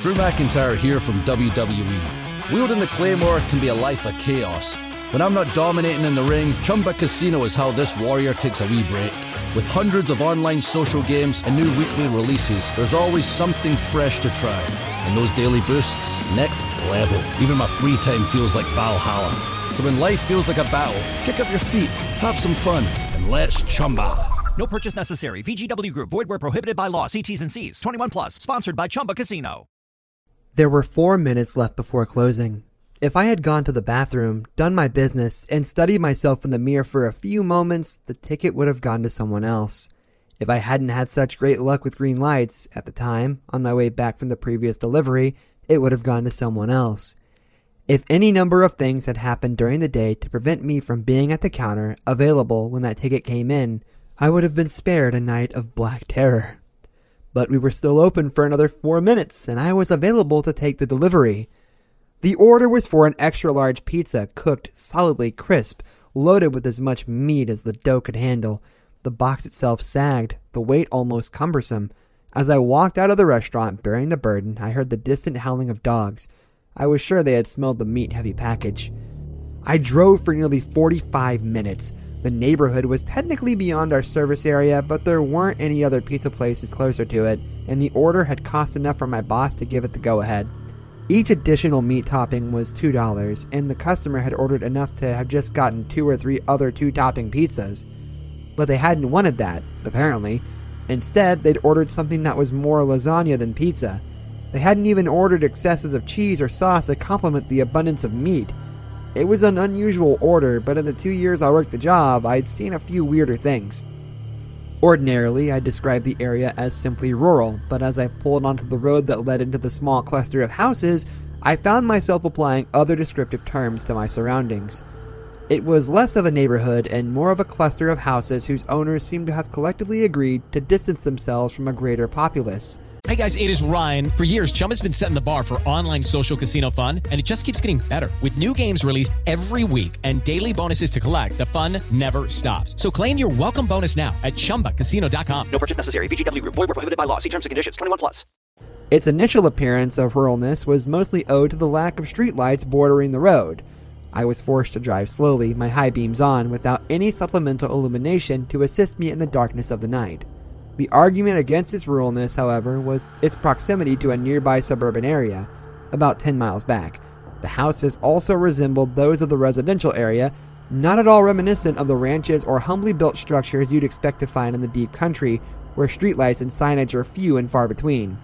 Drew McIntyre here from WWE. Wielding the Claymore can be a life of chaos. When I'm not dominating in the ring, Chumba Casino is how this warrior takes a wee break. With hundreds of online social games and new weekly releases, there's always something fresh to try. And those daily boosts, next level. Even my free time feels like Valhalla. So when life feels like a battle, kick up your feet, have some fun, and let's Chumba. No purchase necessary. VGW Group. Void where prohibited by law. See T's and C's. 21 plus. Sponsored by Chumba Casino. There were 4 minutes left before closing. If I had gone to the bathroom, done my business, and studied myself in the mirror for a few moments, the ticket would have gone to someone else. If I hadn't had such great luck with green lights at the time, on my way back from the previous delivery, it would have gone to someone else. If any number of things had happened during the day to prevent me from being at the counter, available when that ticket came in, I would have been spared a night of black terror. But we were still open for another 4 minutes, and I was available to take the delivery. The order was for an extra-large pizza, cooked solidly crisp, loaded with as much meat as the dough could handle. The box itself sagged, the weight almost cumbersome. As I walked out of the restaurant bearing the burden, I heard the distant howling of dogs. I was sure they had smelled the meat-heavy package. I drove for nearly 45 minutes. The neighborhood was technically beyond our service area, but there weren't any other pizza places closer to it, and the order had cost enough for my boss to give it the go-ahead. Each additional meat topping was $2, and the customer had ordered enough to have just gotten 2 or 3 other 2-topping pizzas. But they hadn't wanted that, apparently. Instead, they'd ordered something that was more lasagna than pizza. They hadn't even ordered excesses of cheese or sauce to complement the abundance of meat. It was an unusual order, but in the 2 years I worked the job, I'd seen a few weirder things. Ordinarily, I'd describe the area as simply rural, but as I pulled onto the road that led into the small cluster of houses, I found myself applying other descriptive terms to my surroundings. It was less of a neighborhood and more of a cluster of houses whose owners seemed to have collectively agreed to distance themselves from a greater populace. Hey guys, it is Ryan. For years, Chumba's been setting the bar for online social casino fun, and it just keeps getting better. With new games released every week and daily bonuses to collect, the fun never stops. So claim your welcome bonus now at ChumbaCasino.com. No purchase necessary. VGW Group. Void where prohibited by law. See terms and conditions. 21 plus. Its initial appearance of ruralness was mostly owed to the lack of streetlights bordering the road. I was forced to drive slowly, my high beams on, without any supplemental illumination to assist me in the darkness of the night. The argument against its ruralness, however, was its proximity to a nearby suburban area, about 10 miles back. The houses also resembled those of the residential area, not at all reminiscent of the ranches or humbly built structures you'd expect to find in the deep country, where streetlights and signage are few and far between.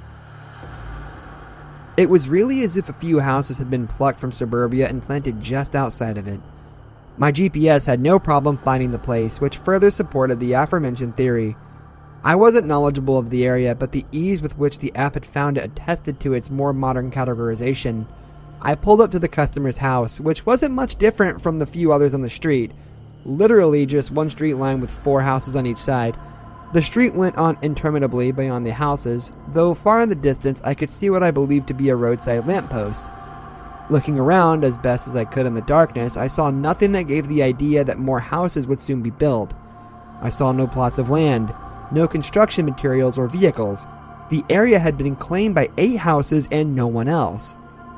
It was really as if a few houses had been plucked from suburbia and planted just outside of it. My GPS had no problem finding the place, which further supported the aforementioned theory. I wasn't knowledgeable of the area, but the ease with which the app had found it attested to its more modern categorization. I pulled up to the customer's house, which wasn't much different from the few others on the street. Literally just one street line with 4 houses on each side. The street went on interminably beyond the houses, though far in the distance I could see what I believed to be a roadside lamppost. Looking around as best as I could in the darkness, I saw nothing that gave the idea that more houses would soon be built. I saw no plots of land, no construction materials or vehicles. The area had been claimed by 8 houses and no one else.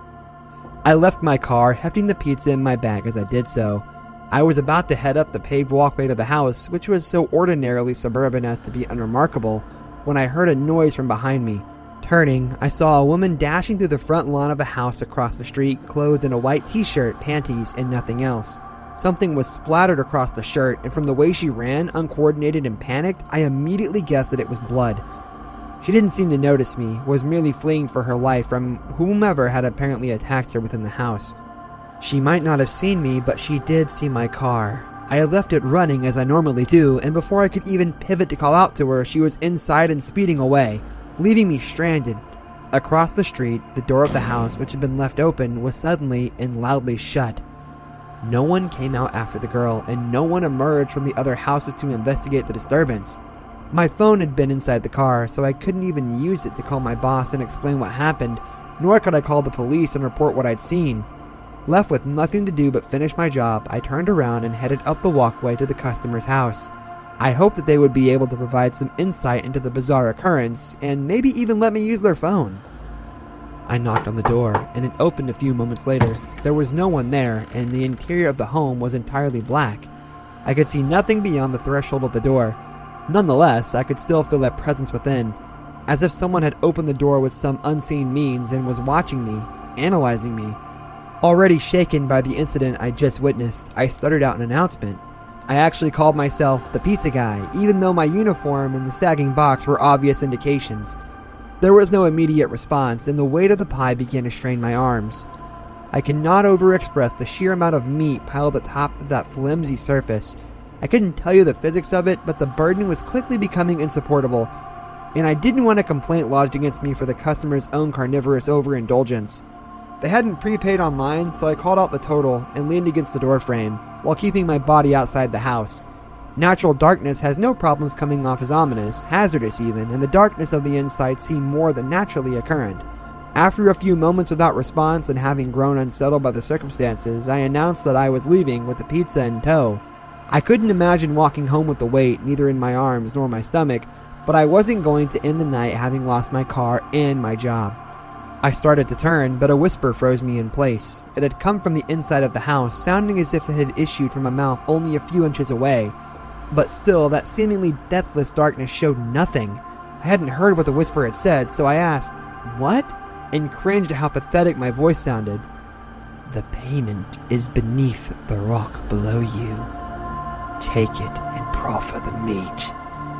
I left my car, hefting the pizza in my bag as I did so. I was about to head up the paved walkway to the house, which was so ordinarily suburban as to be unremarkable, when I heard a noise from behind me. Turning, I saw a woman dashing through the front lawn of a house across the street, clothed in a white t-shirt, panties, and nothing else. Something was splattered across the shirt, and from the way she ran, uncoordinated and panicked, I immediately guessed that it was blood. She didn't seem to notice me, was merely fleeing for her life from whomever had apparently attacked her within the house. She might not have seen me, but she did see my car. I had left it running as I normally do, and before I could even pivot to call out to her, she was inside and speeding away, leaving me stranded. Across the street, the door of the house, which had been left open, was suddenly and loudly shut. No one came out after the girl, and no one emerged from the other houses to investigate the disturbance. My phone had been inside the car, so I couldn't even use it to call my boss and explain what happened, nor could I call the police and report what I'd seen. Left with nothing to do but finish my job, I turned around and headed up the walkway to the customer's house. I hoped that they would be able to provide some insight into the bizarre occurrence, and maybe even let me use their phone. I knocked on the door, and it opened a few moments later. There was no one there, and the interior of the home was entirely black. I could see nothing beyond the threshold of the door. Nonetheless, I could still feel that presence within, as if someone had opened the door with some unseen means and was watching me, analyzing me. Already shaken by the incident I just witnessed, I stuttered out an announcement. I actually called myself the pizza guy, even though my uniform and the sagging box were obvious indications. There was no immediate response, and the weight of the pie began to strain my arms. I cannot overexpress the sheer amount of meat piled atop of that flimsy surface. I couldn't tell you the physics of it, but the burden was quickly becoming insupportable, and I didn't want a complaint lodged against me for the customer's own carnivorous overindulgence. They hadn't prepaid online, so I called out the total and leaned against the doorframe, while keeping my body outside the house. Natural darkness has no problems coming off as ominous, hazardous even, and the darkness of the inside seemed more than naturally occurrent. After a few moments without response and having grown unsettled by the circumstances, I announced that I was leaving with the pizza in tow. I couldn't imagine walking home with the weight, neither in my arms nor my stomach, but I wasn't going to end the night having lost my car and my job. I started to turn, but a whisper froze me in place. It had come from the inside of the house, sounding as if it had issued from a mouth only a few inches away. But still, that seemingly deathless darkness showed nothing. I hadn't heard what the whisper had said, so I asked, "What?" and cringed at how pathetic my voice sounded. "The payment is beneath the rock below you. Take it and proffer the meat."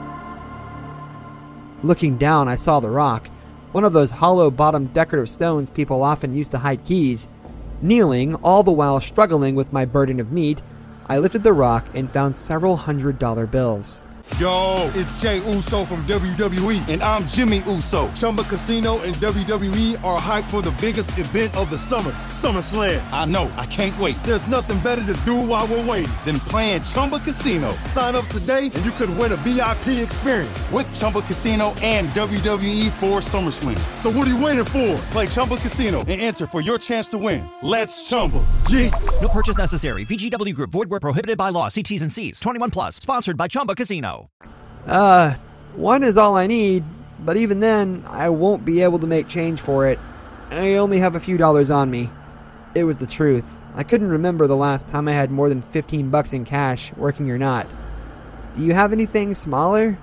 Looking down, I saw the rock, one of those hollow-bottomed decorative stones people often use to hide keys. Kneeling, all the while struggling with my burden of meat, I lifted the rock and found several $100 bills. Yo, it's Jay Uso from WWE, and I'm Jimmy Uso. Chumba Casino and WWE are hyped for the biggest event of the summer, SummerSlam. I know, I can't wait. There's nothing better to do while we're waiting than playing Chumba Casino. Sign up today and you could win a VIP experience with Chumba Casino and WWE for SummerSlam. So what are you waiting for? Play Chumba Casino and enter for your chance to win. Let's Chumba. Yeah. No purchase necessary. VGW Group. Void where prohibited by law. See T's and C's. 21 plus. Sponsored by Chumba Casino. One is all I need, but even then, I won't be able to make change for it. I only have a few dollars on me. It was the truth. I couldn't remember the last time I had more than $15 in cash, working or not. Do you have anything smaller?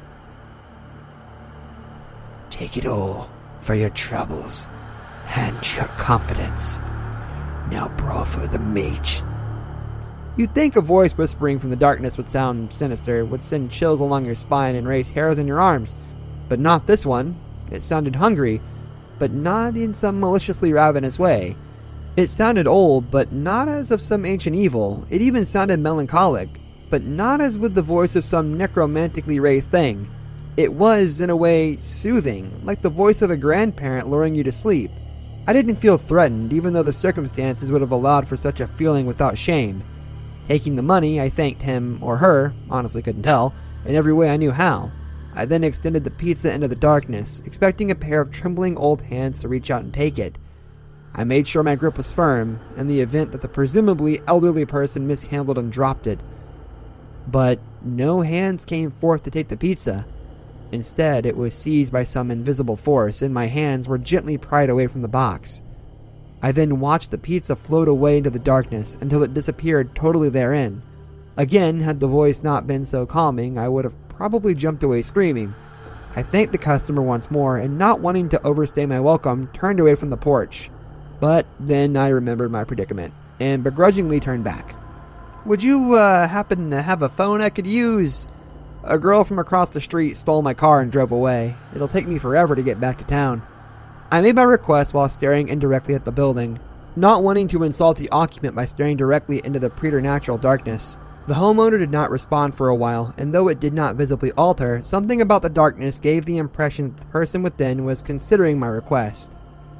Take it all for your troubles and your confidence. Now proffer the meat. You'd think a voice whispering from the darkness would sound sinister, would send chills along your spine and raise hairs on your arms. But not this one. It sounded hungry, but not in some maliciously ravenous way. It sounded old, but not as of some ancient evil. It even sounded melancholic, but not as with the voice of some necromantically raised thing. It was, in a way, soothing, like the voice of a grandparent luring you to sleep. I didn't feel threatened, even though the circumstances would have allowed for such a feeling without shame. Taking the money, I thanked him, or her, honestly couldn't tell, in every way I knew how. I then extended the pizza into the darkness, expecting a pair of trembling old hands to reach out and take it. I made sure my grip was firm, in the event that the presumably elderly person mishandled and dropped it. But no hands came forth to take the pizza. Instead, it was seized by some invisible force, and my hands were gently pried away from the box. I then watched the pizza float away into the darkness until it disappeared totally therein. Again, had the voice not been so calming, I would have probably jumped away screaming. I thanked the customer once more, and not wanting to overstay my welcome, turned away from the porch. But then I remembered my predicament, and begrudgingly turned back. "Would you, happen to have a phone I could use? A girl from across the street stole my car and drove away. It'll take me forever to get back to town." I made my request while staring indirectly at the building, not wanting to insult the occupant by staring directly into the preternatural darkness. The homeowner did not respond for a while, and though it did not visibly alter, something about the darkness gave the impression that the person within was considering my request.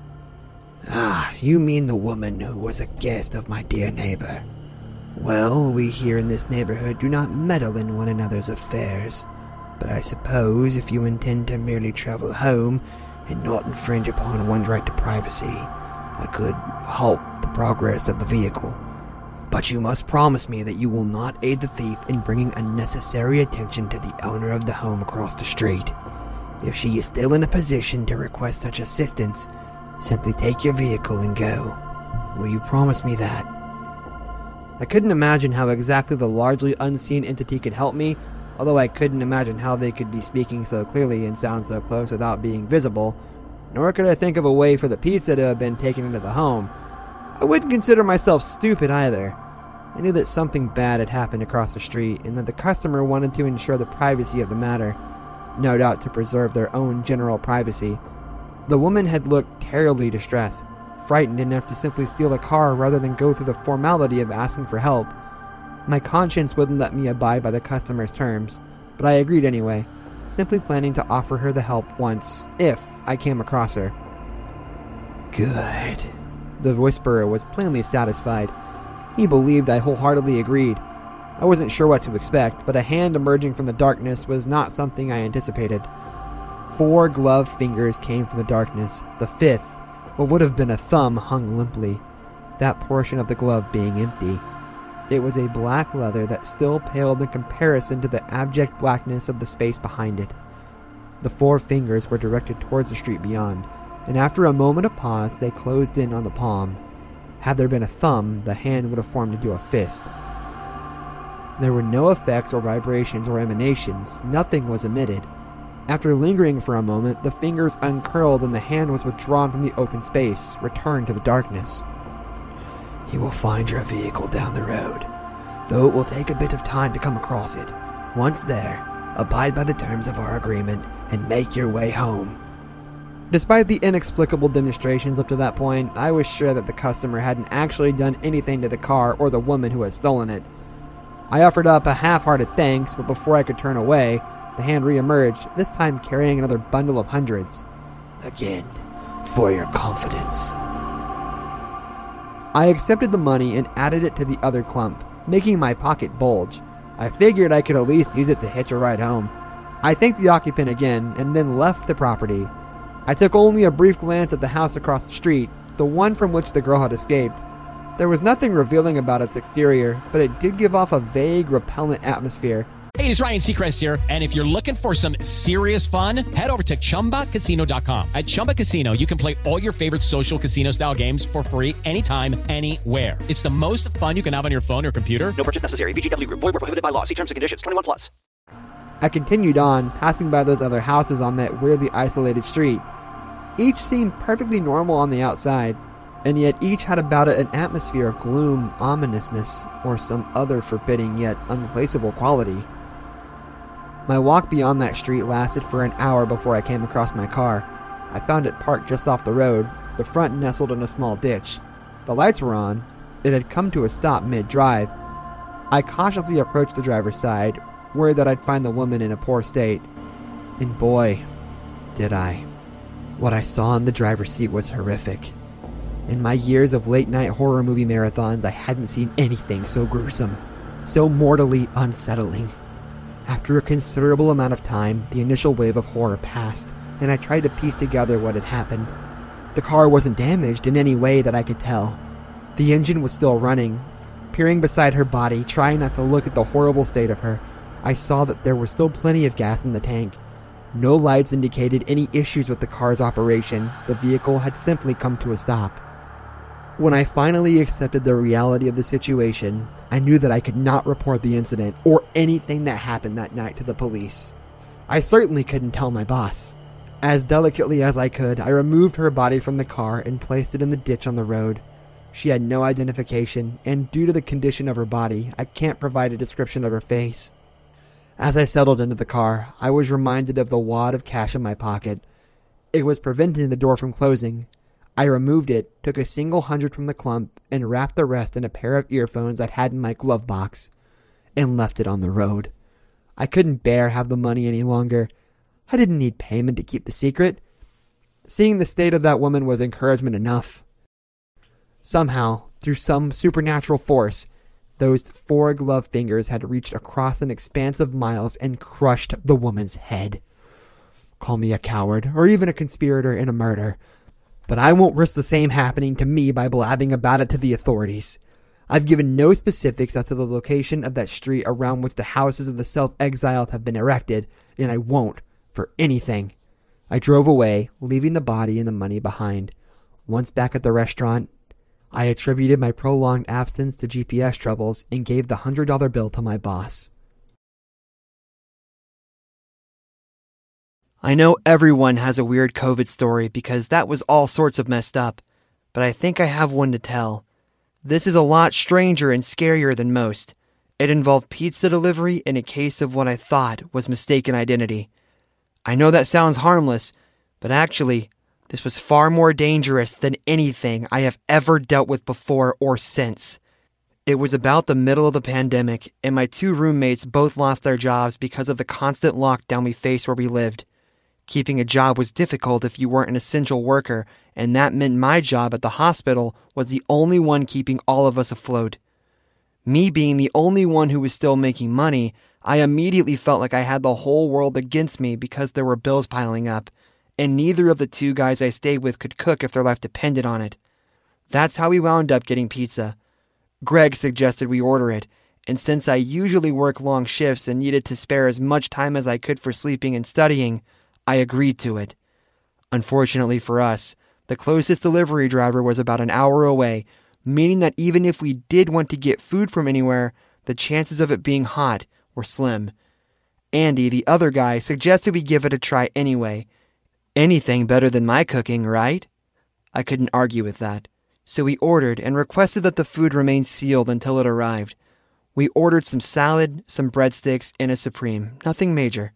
"Ah, you mean the woman who was a guest of my dear neighbor. Well, we here in this neighborhood do not meddle in one another's affairs, but I suppose if you intend to merely travel home and not infringe upon one's right to privacy, I could halt the progress of the vehicle. But you must promise me that you will not aid the thief in bringing unnecessary attention to the owner of the home across the street. If she is still in a position to request such assistance, Simply take your vehicle and go. Will you promise me that? I couldn't imagine how exactly the largely unseen entity could help me, although I couldn't imagine how they could be speaking so clearly and sound so close without being visible, nor could I think of a way for the pizza to have been taken into the home. I wouldn't consider myself stupid either. I knew that something bad had happened across the street, and that the customer wanted to ensure the privacy of the matter, no doubt to preserve their own general privacy. The woman had looked terribly distressed, frightened enough to simply steal a car rather than go through the formality of asking for help. My conscience wouldn't let me abide by the customer's terms, but I agreed anyway, simply planning to offer her the help once, if I came across her. Good. The whisperer was plainly satisfied. He believed I wholeheartedly agreed. I wasn't sure what to expect, but a hand emerging from the darkness was not something I anticipated. 4 gloved fingers came from the darkness. The 5th, what would have been a thumb, hung limply, that portion of the glove being empty. It was a black leather that still paled in comparison to the abject blackness of the space behind it. The 4 fingers were directed towards the street beyond, and after a moment of pause, they closed in on the palm. Had there been a thumb, the hand would have formed into a fist. There were no effects or vibrations or emanations. Nothing was emitted. After lingering for a moment, the fingers uncurled and the hand was withdrawn from the open space, returned to the darkness. You will find your vehicle down the road, though it will take a bit of time to come across it. Once there, abide by the terms of our agreement and make your way home. Despite the inexplicable demonstrations up to that point, I was sure that the customer hadn't actually done anything to the car or the woman who had stolen it. I offered up a half-hearted thanks, but before I could turn away, the hand re-emerged, this time carrying another bundle of hundreds. Again, for your confidence. I accepted the money and added it to the other clump, making my pocket bulge. I figured I could at least use it to hitch a ride home. I thanked the occupant again and then left the property. I took only a brief glance at the house across the street, the one from which the girl had escaped. There was nothing revealing about its exterior, but it did give off a vague, repellent atmosphere. Hey, it's Ryan Seacrest here, and if you're looking for some serious fun, head over to ChumbaCasino.com. At Chumba Casino, you can play all your favorite social casino-style games for free anytime, anywhere. It's the most fun you can have on your phone or computer. No purchase necessary. VGW Group. Void where prohibited by law. See terms and conditions. 21+. I continued on, passing by those other houses on that weirdly isolated street. Each seemed perfectly normal on the outside, and yet each had about it an atmosphere of gloom, ominousness, or some other forbidding yet unplaceable quality. My walk beyond that street lasted for an hour before I came across my car. I found it parked just off the road, the front nestled in a small ditch. The lights were on. It had come to a stop mid-drive. I cautiously approached the driver's side, worried that I'd find the woman in a poor state. And boy, did I. What I saw in the driver's seat was horrific. In my years of late-night horror movie marathons, I hadn't seen anything so gruesome, so mortally unsettling. After a considerable amount of time, the initial wave of horror passed, and I tried to piece together what had happened. The car wasn't damaged in any way that I could tell. The engine was still running. Peering beside her body, trying not to look at the horrible state of her, I saw that there was still plenty of gas in the tank. No lights indicated any issues with the car's operation. The vehicle had simply come to a stop. When I finally accepted the reality of the situation, I knew that I could not report the incident or anything that happened that night to the police. I certainly couldn't tell my boss. As delicately as I could, I removed her body from the car and placed it in the ditch on the road. She had no identification, and due to the condition of her body, I can't provide a description of her face. As I settled into the car, I was reminded of the wad of cash in my pocket. It was preventing the door from closing. I removed it, took a single $100 from the clump, and wrapped the rest in a pair of earphones I had in my glove box, and left it on the road. I couldn't bear have the money any longer. I didn't need payment to keep the secret. Seeing the state of that woman was encouragement enough. Somehow, through some supernatural force, those 4 gloved fingers had reached across an expanse of miles and crushed the woman's head. Call me a coward, or even a conspirator in a murder, but I won't risk the same happening to me by blabbing about it to the authorities. I've given no specifics as to the location of that street around which the houses of the self-exiled have been erected, and I won't, for anything. I drove away, leaving the body and the money behind. Once back at the restaurant, I attributed my prolonged absence to GPS troubles and gave the $100 bill to my boss. I know everyone has a weird COVID story because that was all sorts of messed up, but I think I have one to tell. This is a lot stranger and scarier than most. It involved pizza delivery in a case of what I thought was mistaken identity. I know that sounds harmless, but actually, this was far more dangerous than anything I have ever dealt with before or since. It was about the middle of the pandemic, and my 2 roommates both lost their jobs because of the constant lockdown we faced where we lived. Keeping a job was difficult if you weren't an essential worker, and that meant my job at the hospital was the only one keeping all of us afloat. Me being the only one who was still making money, I immediately felt like I had the whole world against me because there were bills piling up, and neither of the 2 guys I stayed with could cook if their life depended on it. That's how we wound up getting pizza. Greg suggested we order it, and since I usually work long shifts and needed to spare as much time as I could for sleeping and studying, I agreed to it. Unfortunately for us, the closest delivery driver was about an hour away, meaning that even if we did want to get food from anywhere, the chances of it being hot were slim. Andy, the other guy, suggested we give it a try anyway. Anything better than my cooking, right? I couldn't argue with that. So we ordered and requested that the food remain sealed until it arrived. We ordered some salad, some breadsticks, and a Supreme. Nothing major.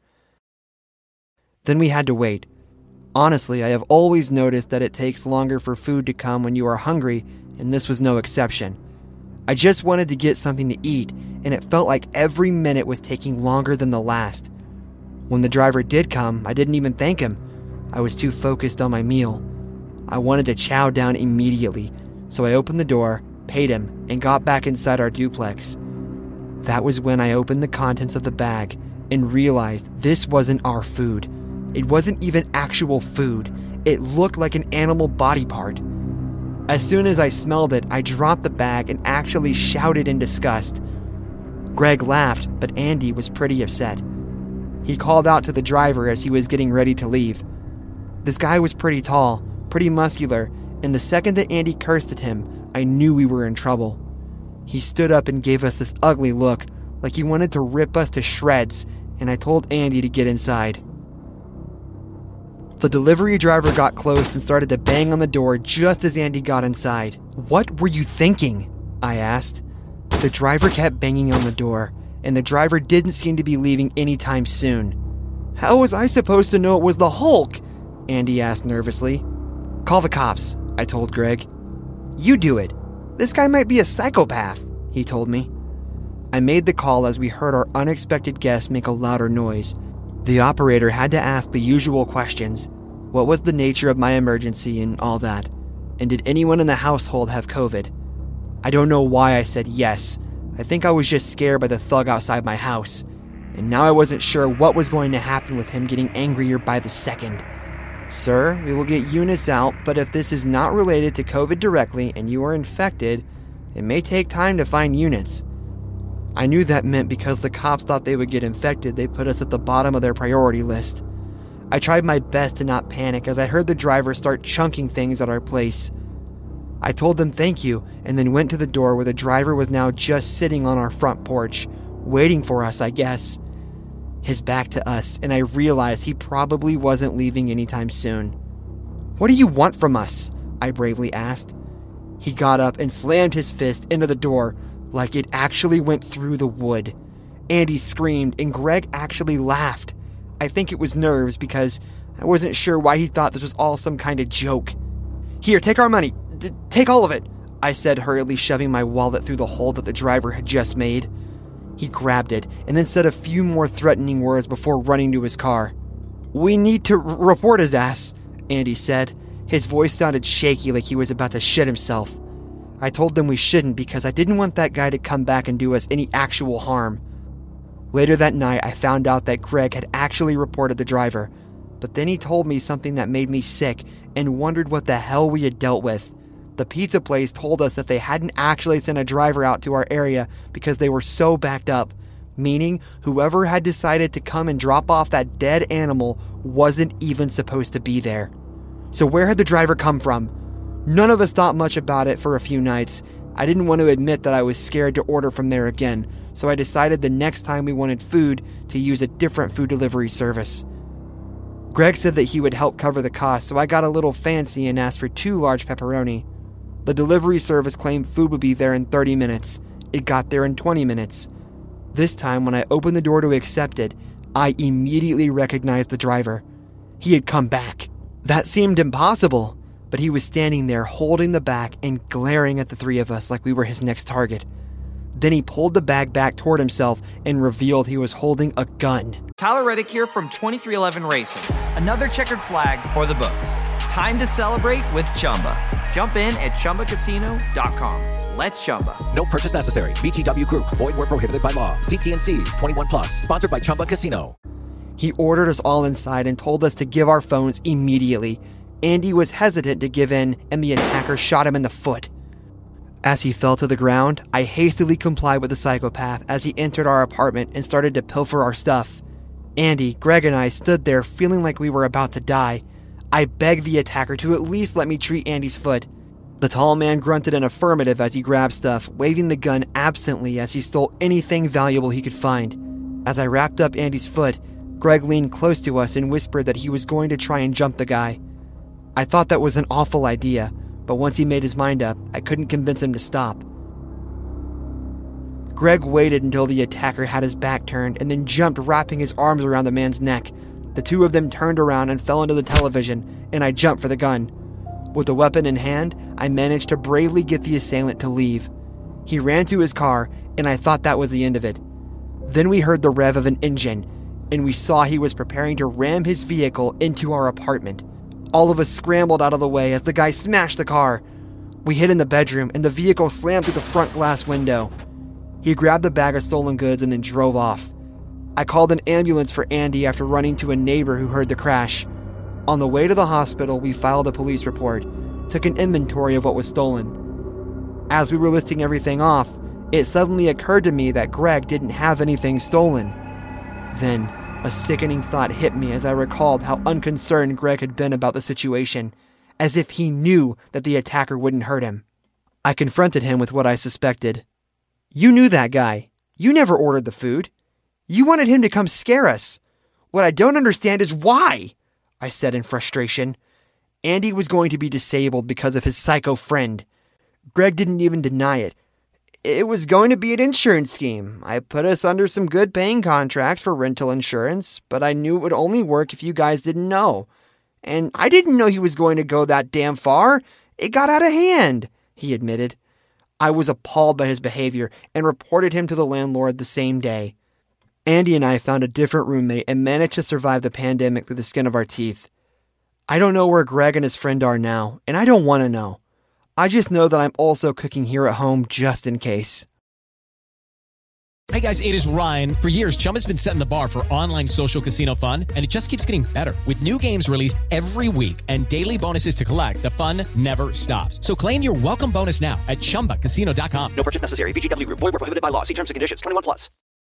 Then we had to wait. Honestly, I have always noticed that it takes longer for food to come when you are hungry, and this was no exception. I just wanted to get something to eat, and it felt like every minute was taking longer than the last. When the driver did come, I didn't even thank him. I was too focused on my meal. I wanted to chow down immediately, so I opened the door, paid him, and got back inside our duplex. That was when I opened the contents of the bag and realized this wasn't our food. It wasn't even actual food. It looked like an animal body part. As soon as I smelled it, I dropped the bag and actually shouted in disgust. Greg laughed, but Andy was pretty upset. He called out to the driver as he was getting ready to leave. This guy was pretty tall, pretty muscular, and the second that Andy cursed at him, I knew we were in trouble. He stood up and gave us this ugly look, like he wanted to rip us to shreds, and I told Andy to get inside. The delivery driver got close and started to bang on the door just as Andy got inside. "What were you thinking?" I asked. The driver kept banging on the door, and the driver didn't seem to be leaving anytime soon. "How was I supposed to know it was the Hulk?" Andy asked nervously. "Call the cops," I told Greg. "You do it. This guy might be a psychopath," he told me. I made the call as we heard our unexpected guest make a louder noise. The operator had to ask the usual questions. What was the nature of my emergency and all that? And did anyone in the household have COVID? I don't know why I said yes. I think I was just scared by the thug outside my house. And now I wasn't sure what was going to happen with him getting angrier by the second. "Sir, we will get units out, but if this is not related to COVID directly and you are infected, it may take time to find units." I knew that meant because the cops thought they would get infected, they put us at the bottom of their priority list. I tried my best to not panic as I heard the driver start chunking things at our place. I told them thank you and then went to the door where the driver was now just sitting on our front porch, waiting for us, I guess. His back to us, and I realized he probably wasn't leaving anytime soon. "What do you want from us?" I bravely asked. He got up and slammed his fist into the door like it actually went through the wood. Andy screamed and Greg actually laughed. I think it was nerves because I wasn't sure why he thought this was all some kind of joke. "Here, take our money. Take all of it," I said, hurriedly shoving my wallet through the hole that the driver had just made. He grabbed it and then said a few more threatening words before running to his car. "We need to report his ass," Andy said. His voice sounded shaky like he was about to shit himself. I told them we shouldn't because I didn't want that guy to come back and do us any actual harm. Later that night, I found out that Greg had actually reported the driver, but then he told me something that made me sick and wondered what the hell we had dealt with. The pizza place told us that they hadn't actually sent a driver out to our area because they were so backed up, meaning whoever had decided to come and drop off that dead animal wasn't even supposed to be there. So where had the driver come from? None of us thought much about it for a few nights. I didn't want to admit that I was scared to order from there again, so I decided the next time we wanted food to use a different food delivery service. Greg said that he would help cover the cost, so I got a little fancy and asked for 2 large pepperoni. The delivery service claimed food would be there in 30 minutes. It got there in 20 minutes. This time, when I opened the door to accept it, I immediately recognized the driver. He had come back. That seemed impossible, but he was standing there holding the bag and glaring at the 3 of us like we were his next target. Then he pulled the bag back toward himself and revealed he was holding a gun. Tyler Reddick here from 23XI Racing. Another checkered flag for the books. Time to celebrate with Chumba. Jump in at ChumbaCasino.com. Let's Chumba. No purchase necessary. VGW Group. Void where prohibited by law. See T&Cs. 21+. Sponsored by Chumba Casino. He ordered us all inside and told us to give our phones immediately. Andy was hesitant to give in, and the attacker shot him in the foot. As he fell to the ground, I hastily complied with the psychopath as he entered our apartment and started to pilfer our stuff. Andy, Greg, and I stood there feeling like we were about to die. I begged the attacker to at least let me treat Andy's foot. The tall man grunted an affirmative as he grabbed stuff, waving the gun absently as he stole anything valuable he could find. As I wrapped up Andy's foot, Greg leaned close to us and whispered that he was going to try and jump the guy. I thought that was an awful idea, but once he made his mind up, I couldn't convince him to stop. Greg waited until the attacker had his back turned and then jumped, wrapping his arms around the man's neck. The 2 of them turned around and fell into the television, and I jumped for the gun. With the weapon in hand, I managed to bravely get the assailant to leave. He ran to his car, and I thought that was the end of it. Then we heard the rev of an engine, and we saw he was preparing to ram his vehicle into our apartment. All of us scrambled out of the way as the guy smashed the car. We hid in the bedroom, and the vehicle slammed through the front glass window. He grabbed the bag of stolen goods and then drove off. I called an ambulance for Andy after running to a neighbor who heard the crash. On the way to the hospital, we filed a police report, took an inventory of what was stolen. As we were listing everything off, it suddenly occurred to me that Greg didn't have anything stolen. Then, a sickening thought hit me as I recalled how unconcerned Greg had been about the situation, as if he knew that the attacker wouldn't hurt him. I confronted him with what I suspected. "You knew that guy. You never ordered the food. You wanted him to come scare us. What I don't understand is why," I said in frustration. Andy was going to be disabled because of his psycho friend. Greg didn't even deny it. "It was going to be an insurance scheme. I put us under some good paying contracts for rental insurance, but I knew it would only work if you guys didn't know. And I didn't know he was going to go that damn far. It got out of hand," he admitted. I was appalled by his behavior and reported him to the landlord the same day. Andy and I found a different roommate and managed to survive the pandemic through the skin of our teeth. I don't know where Greg and his friend are now, and I don't want to know. I just know that I'm also cooking here at home just in case. Hey guys, it is Ryan. For years, Chumba's been setting the bar for online social casino fun, and it just keeps getting better. With new games released every week and daily bonuses to collect, the fun never stops. So claim your welcome bonus now at ChumbaCasino.com. No purchase necessary. VGW Group. Void where prohibited by law. See terms and conditions. 21+.